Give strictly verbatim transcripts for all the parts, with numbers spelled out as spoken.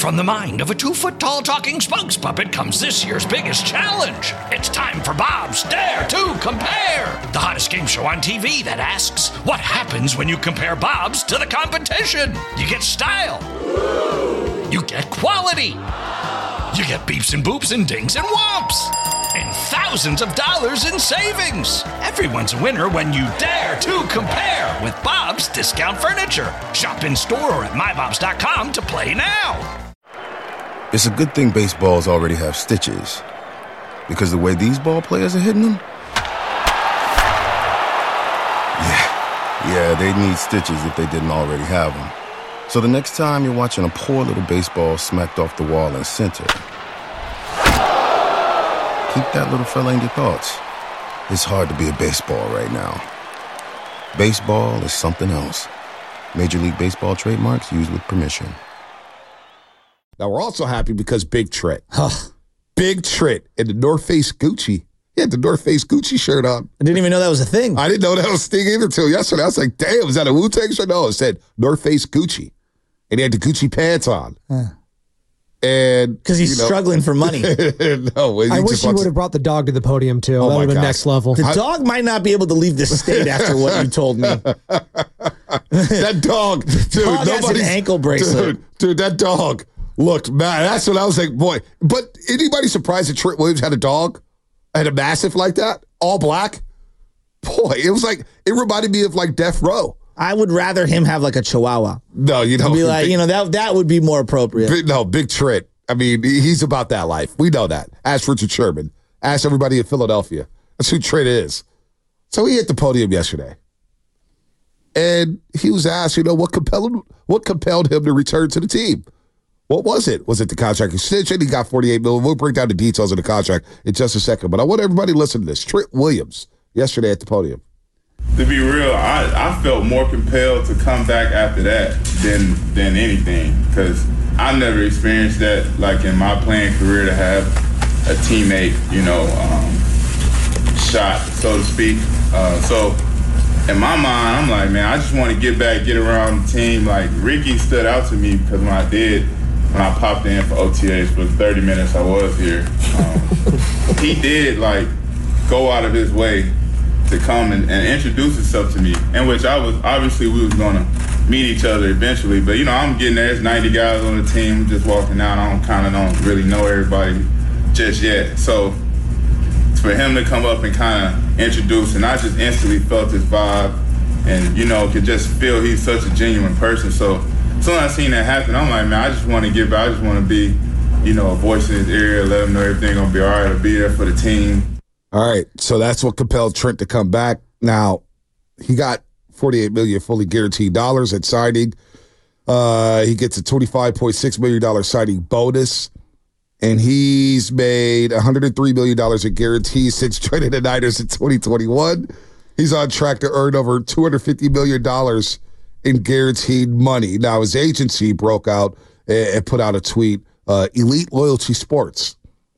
From the mind of a two-foot-tall talking spokes puppet comes this year's biggest challenge. It's time for Bob's Dare to Compare, the hottest game show on T V that asks, what happens when you compare Bobs to the competition? You get style. You get quality. You get beeps and boops and dings and whomps. And thousands of dollars in savings. Everyone's a winner when you dare to compare with Bob's Discount Furniture. Shop in store or at my bobs dot com to play now. It's a good thing baseballs already have stitches, because the way these ball players are hitting them, yeah, yeah, they need stitches if they didn't already have them. So the next time you're watching a poor little baseball smacked off the wall in center, keep that little fella in your thoughts. It's hard to be a baseball right now. Baseball is something else. Major League Baseball trademarks used with permission. Now, we're also happy because Big Trit. Huh. Big Trit in the North Face Gucci. He had the North Face Gucci shirt on. I didn't even know that was a thing. I didn't know that was a thing either until yesterday. I was like, damn, is that a Wu-Tang shirt? No, it said North Face Gucci. And he had the Gucci pants on. Huh. And because he's you know, struggling for money. no, I wish he would have brought the dog to the podium, too. Oh that would have been next level. The dog might not be able to leave this state after what you told me. That dog. Dude, dog has an ankle bracelet. Dude, dude, that dog. Looked, man, that's what I was like, boy. But anybody surprised that Trent Williams had a dog? Had a mastiff like that? All black? Boy, it was like, it reminded me of like Death Row. I would rather him have like a Chihuahua. No, you know. Be like, big, you know, that that would be more appropriate. Big, no, Big Trent. I mean, he's about that life. We know that. Ask Richard Sherman. Ask everybody in Philadelphia. That's who Trent is. So he hit the podium yesterday. And he was asked, you know, what compelled, what compelled him to return to the team? What was it? Was it the contract extension? He got forty-eight million dollars. We'll break down the details of the contract in just a second. But I want everybody to listen to this. Trent Williams, yesterday at the podium. To be real, I, I felt more compelled to come back after that than than anything. Because I never experienced that, like, in my playing career, to have a teammate, you know, um, shot, so to speak. Uh, so in my mind, I'm like, man, I just want to get back, get around the team. Like, Ricky stood out to me because when I did, when I popped in for O T As for the thirty minutes I was here, um, he did, like, go out of his way to come and, and introduce himself to me, in which I was, obviously we was going to meet each other eventually, but, you know, I'm getting there. There's ninety guys on the team just walking out. I don't kind of don't really know everybody just yet. So for him to come up and kind of introduce, and I just instantly felt his vibe and, you know, could just feel he's such a genuine person. So as soon as I seen that happen, I'm like, man, I just want to give back. I just want to be, you know, a voice in his ear, let him know everything going to be all right. I'll be there for the team. All right, so that's what compelled Trent to come back. Now, he got forty-eight million dollars fully guaranteed dollars at signing. Uh, he gets a twenty-five point six million dollars signing bonus, and he's made one hundred three million dollars in guarantees since joining the Niners in twenty twenty-one. He's on track to earn over two hundred fifty million dollars in guaranteed money. Now, his agency broke out and put out a tweet, uh, Elite Loyalty Sports.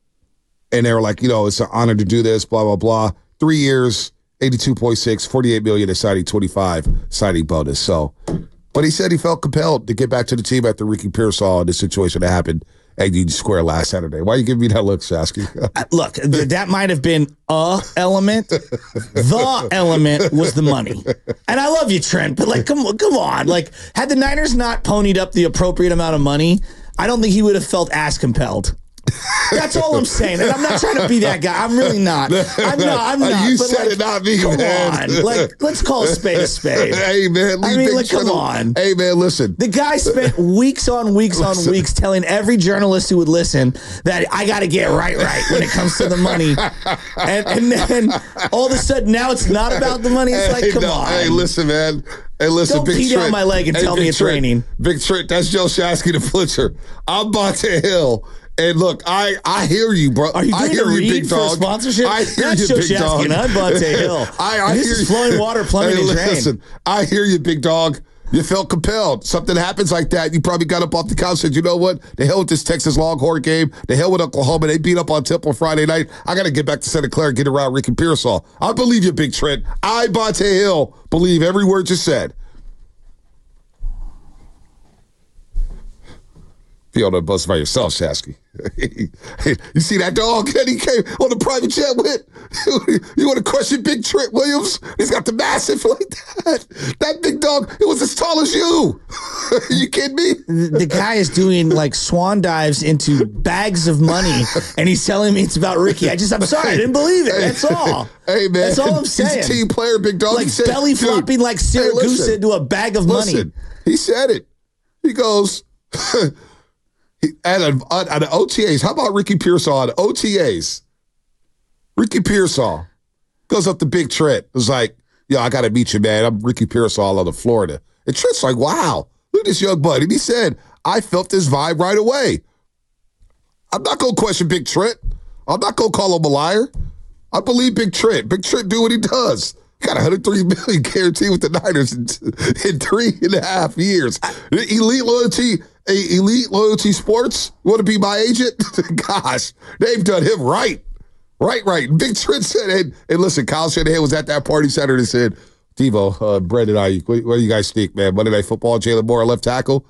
And they were like, you know, it's an honor to do this, blah, blah, blah. Three years, eighty-two point six, forty-eight million dollars signing, twenty-five signing bonus. So, but he said he felt compelled to get back to the team after Ricky Pearsall and the situation that happened at Union Square last Saturday. Why are you giving me that look, Shasky? Look, that might have been a element. The element was the money. And I love you, Trent, but like, come on, come on. Like, had the Niners not ponied up the appropriate amount of money, I don't think he would have felt as compelled. That's all I'm saying, and I'm not trying to be that guy. I'm really not. I'm not. I'm not. You but said like, it, not me, come man. on, like let's call a spade a spade. Hey man, I mean, like, come on. Hey man, listen. The guy spent weeks on weeks on listen. weeks telling every journalist who would listen that I got to get right, right when it comes to the money, and, and then all of a sudden now it's not about the money. It's hey, like, come no, on. Hey, listen, man. Hey, listen, Don't Big pee Trent. down my leg and hey, tell Big me it's Trent. raining. Big Trent, that's Joe Shasky, the Flitzer. I'm Bonta Hill. And look, I, I hear you, bro. Are you doing I hear a you, read big for dog. a sponsorship? I hear That's you, Joe big Shasky dog. and I'm Bonta Hill. I, I this hear is you. flowing water, plumbing, hey, and drain. Listen, I hear you, big dog. You felt compelled. Something happens like that. You probably got up off the couch and said, you know what? The hell with this Texas Longhorn game. The hell with Oklahoma. They beat up on Temple Friday night. I got to get back to Santa Clara and get around Ricky Pearsall. I believe you, Big Trent. I, Bonta Hill, believe every word you said. Be on the bus by yourself, Shasky. You see that dog that he came on the private jet with? You want to question Big Trent Williams? He's got the massive like that. That big dog, it was as tall as you. You kidding me? The, the guy is doing like swan dives into bags of money, and he's telling me it's about Ricky. I just, I'm sorry, I didn't believe it. That's all. Hey, man. That's all I'm saying. He's a team player, big dog. Like he said, belly flopping like Siragusa hey, into a bag of listen, money. He said it. He goes... He, at, a, at an O T As, how about Ricky Pearsall at O T As? Ricky Pearsall goes up to Big Trent. It was like, yo, I got to meet you, man. I'm Ricky Pearsall out of Florida. And Trent's like, wow, look at this young bud. And he said, I felt this vibe right away. I'm not going to question Big Trent. I'm not going to call him a liar. I believe Big Trent. Big Trent do what he does. He got one hundred three million dollars guaranteed with the Niners in, in three and a half years. Elite loyalty, elite loyalty sports. You want to be my agent? Gosh, they've done him right, right, right. Big Trent said, and, and listen, Kyle Shanahan was at that party Saturday and said, Devo, uh, Brandon Ayuk, what, what do you guys think, man? Monday Night Football, Jalen Moore, left tackle.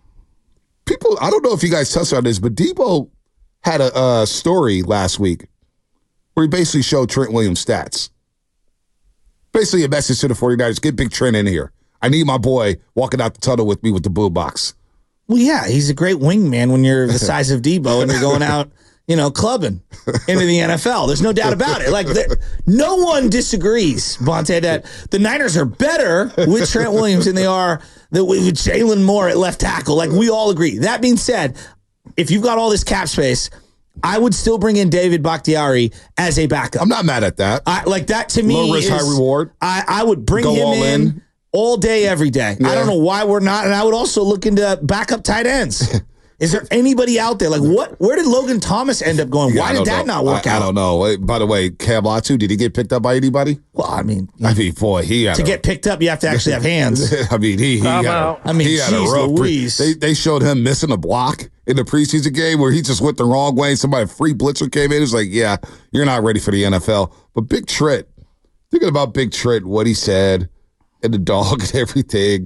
People, I don't know if you guys touched on this, but Devo had a uh, story last week where he basically showed Trent Williams' stats. Basically a message to the 49ers, get Big Trent in here. I need my boy walking out the tunnel with me with the boom box. Well, yeah, he's a great wingman when you're the size of Debo and you're going out, you know, clubbing into the N F L. There's no doubt about it. Like, no one disagrees, Vontae, that the Niners are better with Trent Williams than they are with Jalen Moore at left tackle. Like, we all agree. That being said, if you've got all this cap space, I would still bring in David Bakhtiari as a backup. I'm not mad at that. I, like that to me, low risk, is, high reward. I, I would bring Go him all in, in all day, every day. Yeah. I don't know why we're not, and I would also look into backup tight ends. Is there anybody out there? Like, what? Where did Logan Thomas end up going? Yeah, Why did that know. not work I, out? I don't know. By the way, Cam Latu, did he get picked up by anybody? Well, I mean, I mean, boy, he had to a, get picked up, you have to actually have hands. I mean, he, he had a, I mean, he had geez a rough Louise. Pre- they, they showed him missing a block in the preseason game where he just went the wrong way. Somebody, free blitzer came in. It was like, yeah, you're not ready for the N F L. But Big Trent, thinking about Big Trent, what he said, and the dog and everything.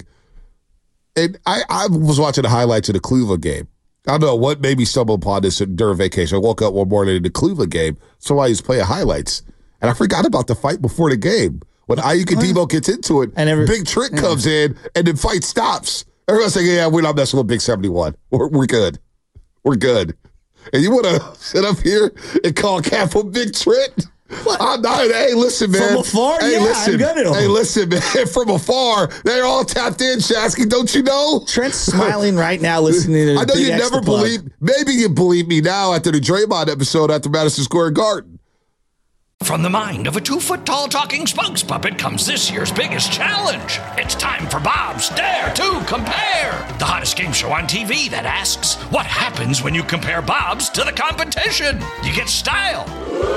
And I, I was watching the highlights of the Cleveland game. I don't know what made me stumble upon this during vacation. I woke up one morning in the Cleveland game, so I was playing highlights. And I forgot about the fight before the game. When Ayuk and Debo gets into it, and every, Big Trent yeah. comes in, and the fight stops. Everyone's saying, yeah, we're not messing with Big seventy-one. We're, we're good. We're good. And you want to sit up here and call Cap on Big Trent? What? I'm not, hey, listen, man. From afar, hey, yeah, listen. I'm good at Hey, listen, man. From afar, they're all tapped in, Shasky. Don't you know? Trent's smiling right now listening to the I know Big you never believe. Maybe you believe me now after the Draymond episode after Madison Square Garden. From the mind of a two-foot-tall talking spokes puppet comes this year's biggest challenge. It's time for Bob's Dare to Compare, the hottest game show on T V that asks, what happens when you compare Bob's to the competition? You get style.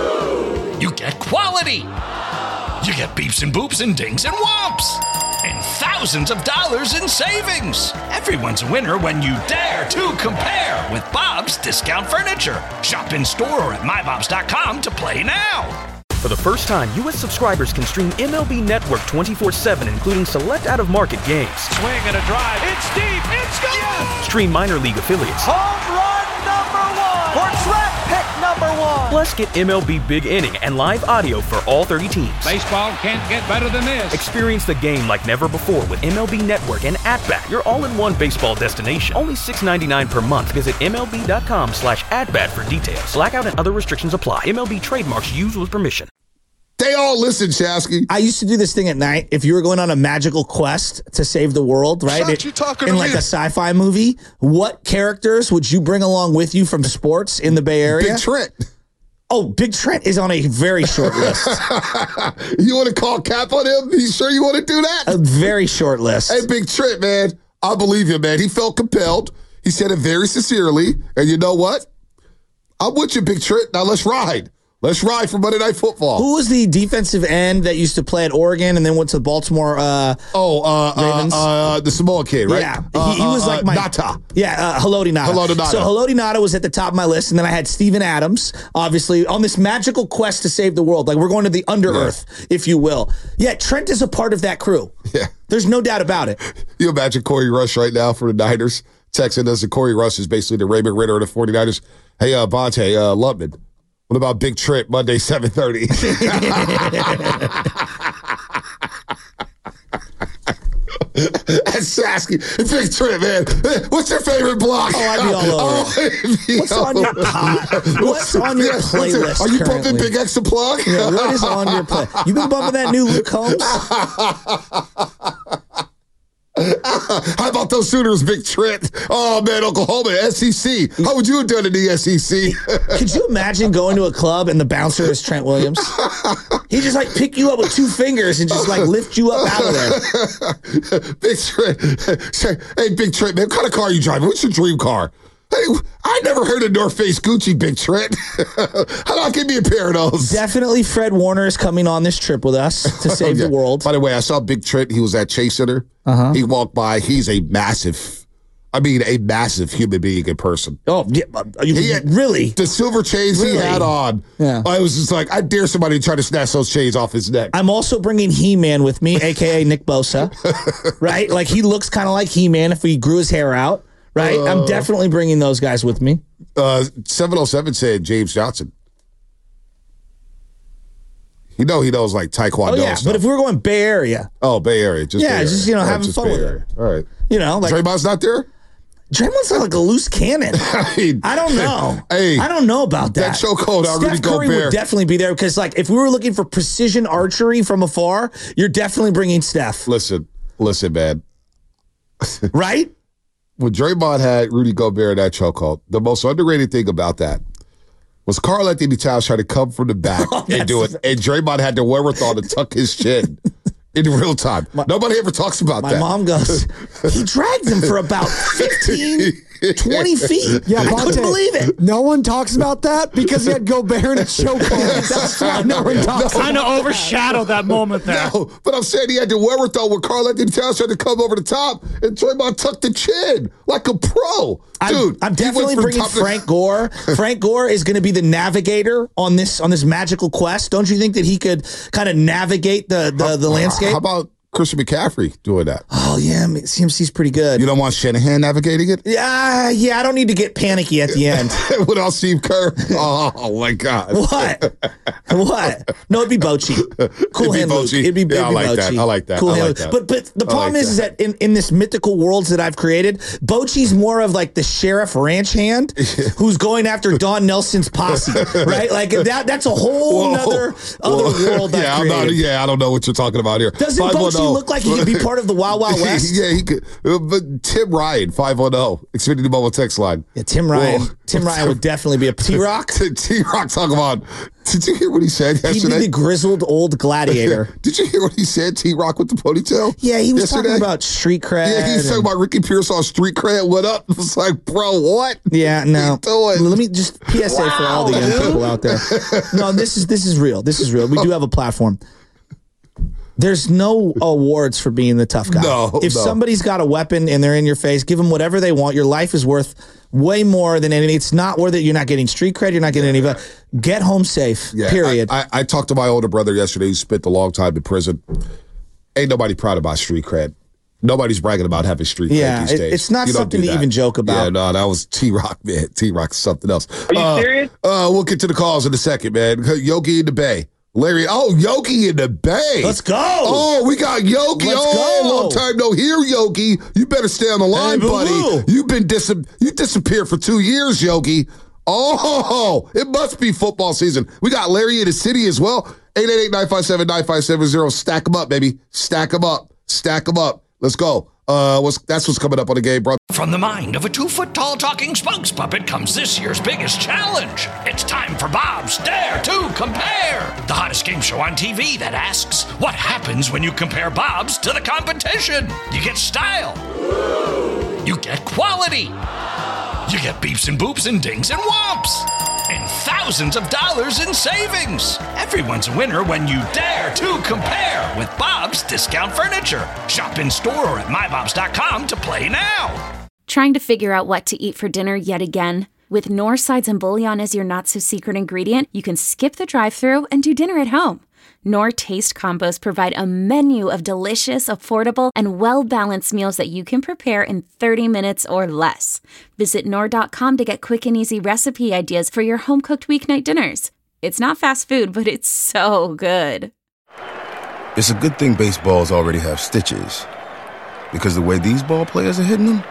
You get quality. You get beeps and boops and dings and whomps. And thousands of dollars in savings. Everyone's a winner when you dare to compare with Bob's Discount Furniture. Shop in store or at my bobs dot com to play now. For the first time, U S subscribers can stream M L B Network twenty-four seven, including select out-of-market games. Swing and a drive. It's deep. It's gone. Yes. Stream minor league affiliates. Home run number one. Or draft pick number one. Plus, get M L B Big Inning and live audio for all thirty teams. Baseball can't get better than this. Experience the game like never before with M L B Network and At-Bat, your all-in-one baseball destination. Only six ninety-nine per month. Visit M L B dot com slash at-bat for details. Blackout and other restrictions apply. M L B trademarks used with permission. They all listen, Shasky. I used to do this thing at night. If you were going on a magical quest to save the world, right? Shut, you talking in to like me? a sci-fi movie, what characters would you bring along with you from sports in the Bay Area? Big Trent. Oh, Big Trent is on a very short list. You want to call Cap on him? You sure you want to do that? A very short list. Hey, Big Trent, man. I believe you, man. He felt compelled. He said it very sincerely. And you know what? I'm with you, Big Trent. Now let's ride. Let's ride for Monday Night Football. Who was the defensive end that used to play at Oregon and then went to the Baltimore uh, Oh, uh, Ravens? Uh, uh, the Samoa kid, right? Yeah. Uh, he, he was uh, like my... Nata. Yeah, uh, Haloti Ngata. Haloti Ngata. So Haloti Ngata was at the top of my list, and then I had Steven Adams, obviously, on this magical quest to save the world. Like, we're going to the under-earth, yeah. if you will. Yeah, Trent is a part of that crew. Yeah. There's no doubt about it. You imagine Corey Rush right now for the Niners texting us, and Corey Rush is basically the Raymond Ritter of the 49ers. Hey, uh, Bonte, uh, Lubman, what about Big Trip, Monday, seven thirty? That's Sasky. Big Trip, man. What's your favorite block? Oh, I'd be all over oh, it. What's on your pot? What's on your playlist? Are you currently? bumping Big X Plug? Yeah, what is on your play? You been bumping that new Luke Combs? How about those Sooners, Big Trip? Oh, man, Oklahoma, S E C. How would you have done in the S E C? Could you imagine going to a club and the bouncer is Trent Williams? He just like pick you up with two fingers and just like lift you up out of there. Big Trip. Hey, Big Trip, man, what kind of car are you driving? What's your dream car? Hey, I never heard of North Face Gucci, Big Trent. How about give me a pair of those? Definitely Fred Warner is coming on this trip with us to save yeah. the world. By the way, I saw Big Trent. He was at Chase Center. Uh-huh. He walked by. He's a massive, I mean, a massive human being in person. Oh, yeah. You, he had, really? The silver chains really? he had on. Yeah. I was just like, I dare somebody to try to snatch those chains off his neck. I'm also bringing He-Man with me, a k a. Nick Bosa. Right? Like, he looks kind of like He-Man if he grew his hair out. Right? Uh, I'm definitely bringing those guys with me. Uh, seven oh seven said James Johnson. You know he knows like Taekwondo. Oh, yeah, stuff. but if we were going Bay Area. Oh, Bay Area. Just yeah, Bay just, you know, having just fun Bay with Area. it. All right. You know, like. Draymond's not there? Draymond's like a loose cannon. I, mean, I don't know. Hey, I don't know about that. That chokehold on Rudy Steph Curry Gobert would definitely be there because, like, if we were looking for precision archery from afar, you're definitely bringing Steph. Listen, listen, man. Right? When Draymond had Rudy Gobert in that chokehold, the most underrated thing about that was Karl Anthony Towns trying to come from the back oh, and do it, and Draymond had the wherewithal to tuck his chin in real time. My, Nobody ever talks about my that. My mom goes, he dragged him for about fifteen, twenty feet. Yeah, I couldn't believe it. No one talks about that because he had Gobert in a chokehold. That's why no one talks no, Kind of overshadowed that moment there. No, but I'm saying he had the wherewithal when Karl Anthony Towns tried to come over the top and Draymond tucked the chin like a pro. Dude, I'm, I'm definitely bringing Frank Gore. Frank Gore is going to be the navigator on this on this magical quest. Don't you think that he could kind of navigate the the, the landscape? How about Christian McCaffrey doing that? Oh, yeah. C M C's pretty good. You don't want Shanahan navigating it? Yeah, yeah. I don't need to get panicky at the end. Without Steve Kerr? Oh, my God. What? What? No, it'd be Bochy. Cool hand Luke. It'd be, it'd yeah, be I like Bochy. that. I like that. Cool I hand like that. But, but the problem like is, is that in, in this mythical worlds that I've created, Bochy's more of like the sheriff ranch hand who's going after Don Nelson's posse, right? Like that. That's a whole other other world I've yeah, created. I'm not, yeah, I don't know what you're talking about here. Doesn't Bochy look like he could be part of the Wild Wild West? Yeah, he could. But Tim Ryan, five one zero, Xfinity Mobile text line. Yeah, Tim Ryan. Whoa. Tim Ryan would definitely be a T-Rock. T-Rock talking about, did you hear what he said yesterday? He'd be the grizzled old gladiator. Did you hear what he said, T-Rock with the ponytail? Yeah, he was yesterday? talking about street cred. Yeah, he was talking about Ricky Pierce on street cred. What up? It was like, bro, what? Yeah, no. What are you doing? Let me just P S A wow, for all the young dude. people out there. No, this is this is real. This is real. We do have a platform. There's no awards for being the tough guy. No, if no. somebody's got a weapon and they're in your face, give them whatever they want. Your life is worth way more than anything. It's not worth it. You're not getting street cred. You're not getting any of that. Get home safe, yeah, period. I, I, I talked to my older brother yesterday. He spent a long time in prison. Ain't nobody proud about street cred. Nobody's bragging about having street cred yeah, these days. It's not you something to even joke about. Yeah, no, that was T-Rock, man. T-Rock's something else. Are you uh, serious? Uh, we'll get to the calls in a second, man. Yogi in the Bay. Larry, oh, Yogi in the Bay. Let's go. Oh, we got Yogi. Let's oh, go. long time no hear, Yogi. You better stay on the line, hey, buddy. You've been dis- you disappeared for two years, Yogi. Oh, it must be football season. We got Larry in the city as well. eight eight eight, nine five seven, nine five seven zero. Stack them up, baby. Stack them up. Stack them up. Let's go. Uh, what's that's what's coming up on the game, bro. From the mind of a two-foot-tall talking spokes puppet comes this year's biggest challenge. It's time for Bob's Dare to Compare, the hottest game show on T V that asks, what happens when you compare Bob's to the competition? You get style. You get quality. You get beeps and boops and dings and whomps. And thousands of dollars in savings. Everyone's a winner when you dare to compare with Bob's Discount Furniture. Shop in store or at my bobs dot com to play now. Trying to figure out what to eat for dinner yet again? With North Sides and Bouillon as your not-so-secret ingredient, you can skip the drive-thru and do dinner at home. Knorr Taste Combos provide a menu of delicious, affordable, and well-balanced meals that you can prepare in thirty minutes or less. Visit Knorr dot com to get quick and easy recipe ideas for your home-cooked weeknight dinners. It's not fast food, but it's so good. It's a good thing baseballs already have stitches, because the way these ball players are hitting them,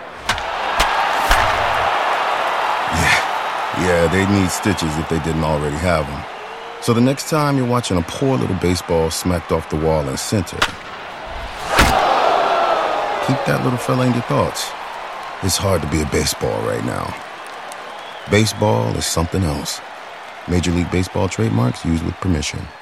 yeah, yeah, they'd need stitches if they didn't already have them. So the next time you're watching a poor little baseball smacked off the wall in center, keep that little fella in your thoughts. It's hard to be a baseball right now. Baseball is something else. Major League Baseball trademarks used with permission.